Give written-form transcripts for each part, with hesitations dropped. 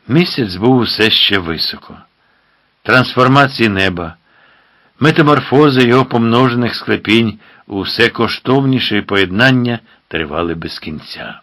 Місяць був усе ще високо. Трансформації неба, метаморфози його помножених склепінь у все коштовніше поєднання тривали без кінця.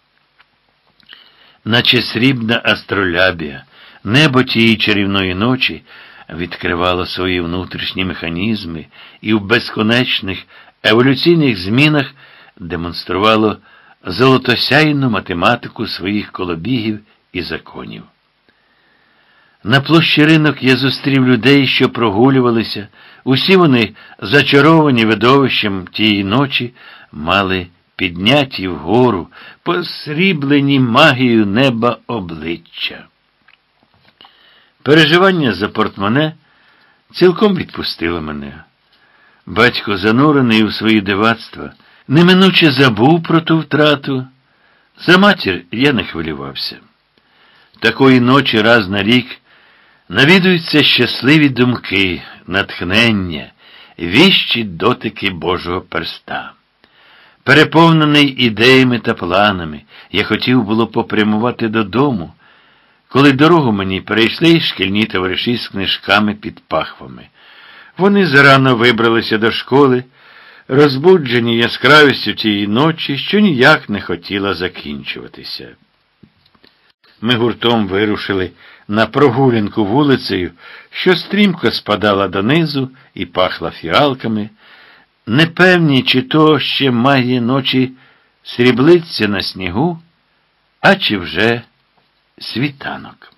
Наче срібна астролябія, небо тієї чарівної ночі відкривало свої внутрішні механізми і в безконечних еволюційних змінах демонструвало золотосяйну математику своїх колобігів і законів. На площі Ринок я зустрів людей, що прогулювалися. Усі вони, зачаровані видовищем тієї ночі, мали підняті вгору, посріблені магією неба обличчя. Переживання за портмоне цілком відпустило мене. Батько, занурений у свої дивацтва, неминуче забув про ту втрату. За матір я не хвилювався. Такої ночі раз на рік навідуються щасливі думки, натхнення, віщі дотики Божого перста. Переповнений ідеями та планами, я хотів було попрямувати додому, коли дорогу мені перейшли шкільні товариші з книжками під пахвами. Вони зарано вибралися до школи, розбуджені яскравістю тієї ночі, що ніяк не хотіла закінчуватися. Ми гуртом вирушили на прогулянку вулицею, що стрімко спадала донизу і пахла фіалками, непевні, чи то ще магія ночі сріблиться на снігу, а чи вже світанок.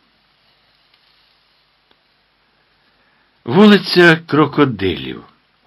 Вулиця Крокодилів.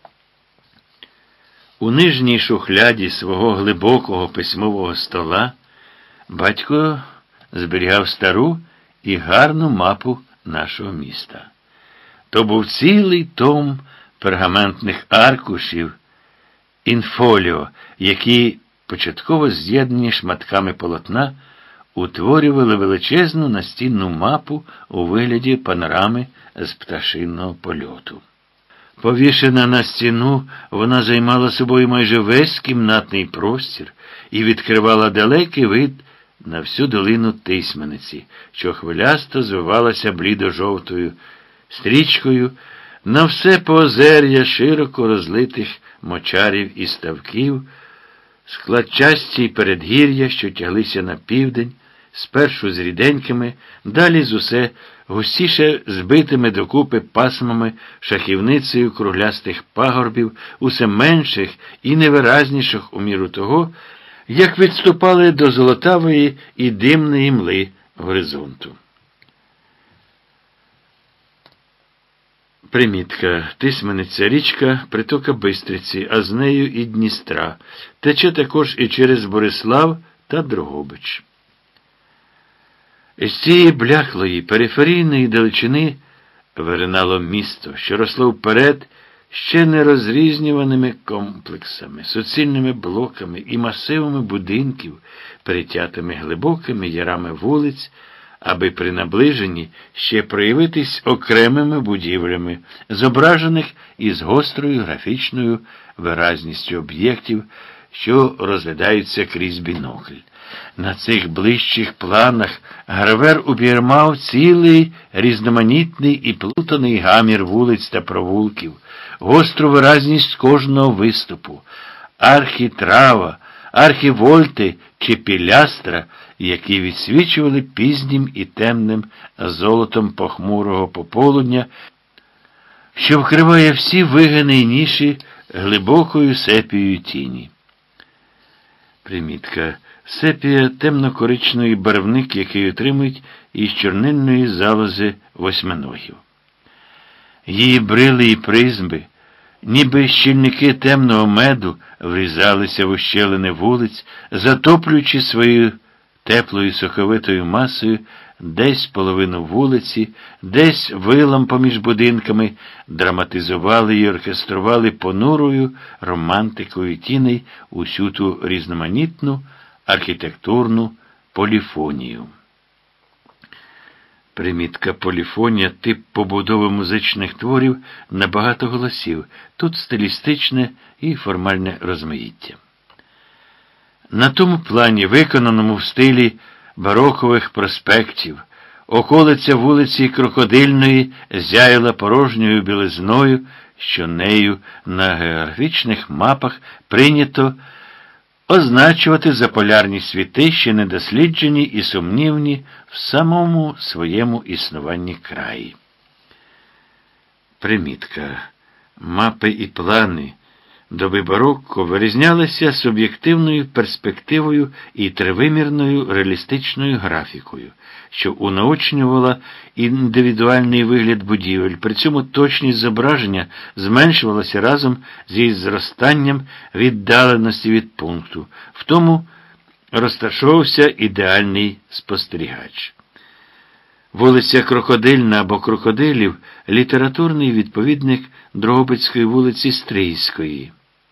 У нижній шухляді свого глибокого письмового стола батько зберігав стару і гарну мапу нашого міста. То був цілий том пергаментних аркушів, інфоліо, які, початково з'єднані шматками полотна, утворювали величезну настінну мапу у вигляді панорами з пташиного польоту. Повішена на стіну, вона займала собою майже весь кімнатний простір і відкривала далекий вид на всю долину Тисмениці, що хвилясто звивалася блідо-жовтою стрічкою на все поозер'я широко розлитих мочарів і ставків, складчасті передгір'я, що тяглися на південь, спершу з ріденькими, далі з усе густіше збитими докупи пасмами, шахівницею круглястих пагорбів, усе менших і невиразніших у міру того, як відступали до золотавої і димної мли горизонту. Примітка. Тисмениця річка, притока Бистриці, а з нею і Дністра. Тече також і через Борислав та Дрогобич. З цієї бляхлої периферійної далечини виринало місто, що росло вперед ще не розрізнюваними комплексами, суцільними блоками і масивами будинків, перетятими глибокими ярами вулиць, аби при наближенні ще проявитись окремими будівлями, зображених із гострою графічною виразністю об'єктів, що розглядаються крізь бінокль. На цих ближчих планах гравер обіймав цілий різноманітний і плутаний гамір вулиць та провулків, гостру виразність кожного виступу, архітрава, архівольти чи пілястра, які відсвічували пізнім і темним золотом похмурого пополудня, що вкриває всі вигини й ніші глибокою сепією тіні. Примітка. Сепія – темно-коричневий барвник, який отримують із чорнильної залози восьминогів. Її брили і призми, ніби щільники темного меду, врізалися в ущелини вулиць, затоплюючи своєю теплою соковитою масою десь половину вулиці, десь вилам поміж будинками, драматизували і оркестрували понурою романтикою тіней усю ту різноманітну архітектурну поліфонію. Примітка. Поліфонія – тип побудови музичних творів на багато голосів, тут стилістичне і формальне розмаїття. На тому плані, виконаному в стилі барокових проспектів, Околиця вулиці Крокодильної зяяла порожньою білизною, що нею на географічних мапах прийнято означувати заполярні світи, ще недосліджені і сумнівні в самому своєму існуванні краї. Примітка. Мапи і плани доби барокко вирізнялися суб'єктивною перспективою і тривимірною реалістичною графікою, що унаочнювала індивідуальний вигляд будівель. При цьому точність зображення зменшувалася разом зі зростанням віддаленості від пункту. В тому розташовувався ідеальний спостерігач. Вулиця Крокодильна або Крокодилів – літературний відповідник Дрогобицької вулиці Стрийської.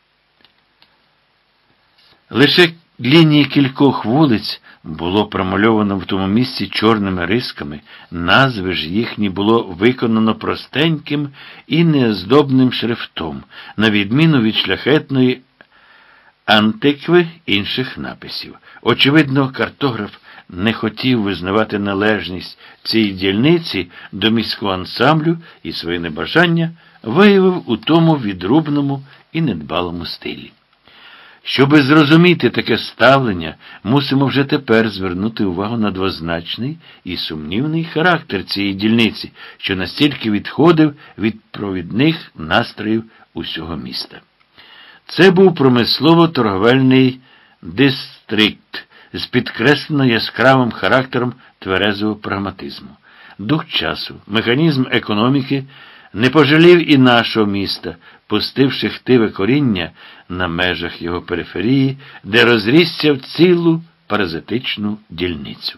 Лише лінії кількох вулиць було промальовано в тому місці чорними рисками, назви ж їхні було виконано простеньким і неоздобним шрифтом, на відміну від шляхетної антикви інших написів. Очевидно, картограф не хотів визнавати належність цієї дільниці до міського ансамблю і своє небажання виявив у тому відрубному і недбалому стилі. Щоби зрозуміти таке ставлення, мусимо вже тепер звернути увагу на двозначний і сумнівний характер цієї дільниці, що настільки відходив від провідних настроїв усього міста. Це був промислово-торговельний дистрикт з підкреслено яскравим характером тверезого прагматизму. Дух часу, механізм економіки не пожалів і нашого міста, пустивши хтиве коріння на межах його периферії, де розрісся в цілу паразитичну дільницю.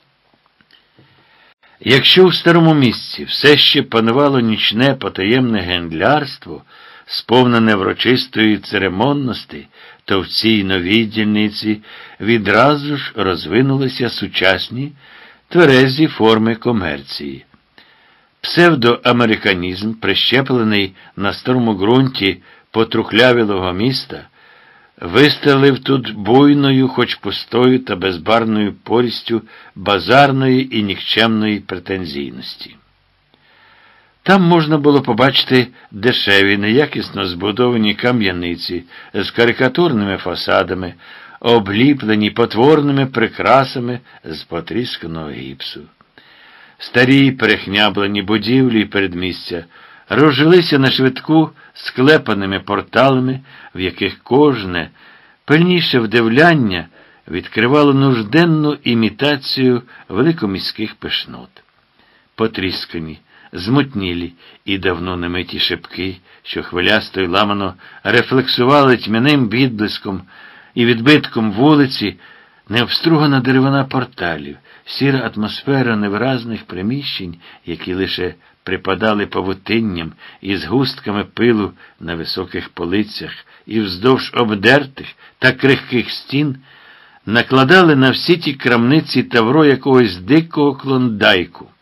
Якщо в старому місці все ще панувало нічне потаємне гендлярство, сповнене врочистої церемонності, то в цій новій дільниці відразу ж розвинулися сучасні тверезі форми комерції. Псевдоамериканізм, прищеплений на старому ґрунті потрухлявілого міста, вистрелив тут буйною, хоч пустою та безбарною порістю базарної і нікчемної претензійності. Там можна було побачити дешеві, неякісно збудовані кам'яниці з карикатурними фасадами, обліплені потворними прикрасами з потрісканого гіпсу. Старі перехняблені будівлі і передмістя розжилися на швидку склепаними порталами, в яких кожне пильніше вдивляння відкривало нужденну імітацію великоміських пишнот. Потріскані, змутнілі і давно немиті шибки, що хвилясто й ламано рефлексували тьмяним відблиском і відбитком вулиці, необстругана деревина порталів, сіра атмосфера невиразних приміщень, які лише припадали павутинням і згустками пилу на високих полицях і вздовж обдертих та крихких стін, накладали на всі ті крамниці тавро якогось дикого клондайку.